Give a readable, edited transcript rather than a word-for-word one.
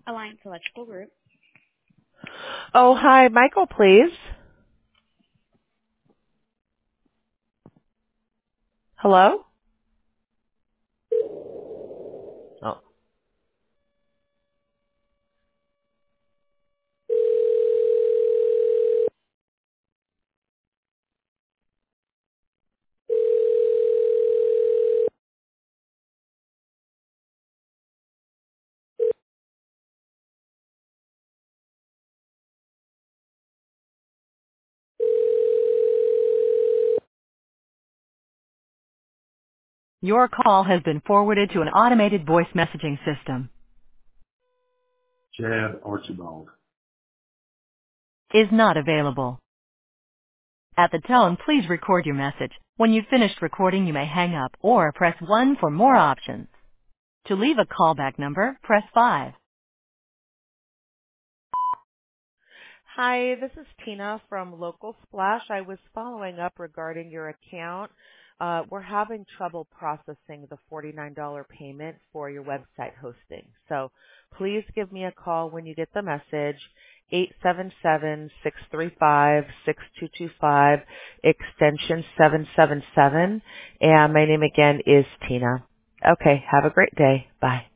Alliance Electrical Group. Oh, hi, Michael, please. Hello? Oh. Your call has been forwarded to an automated voice messaging system. Chad Archibald. Is not available. At the tone, please record your message. When you've finished recording, you may hang up or press 1 for more options. To leave a callback number, press 5. Hi, this is Tina from Local Splash. I was following up regarding your account. We're having trouble processing the $49 payment for your website hosting. So please give me a call when you get the message, 877-635-6225, extension 777. And my name again is Tina. Okay, have a great day. Bye.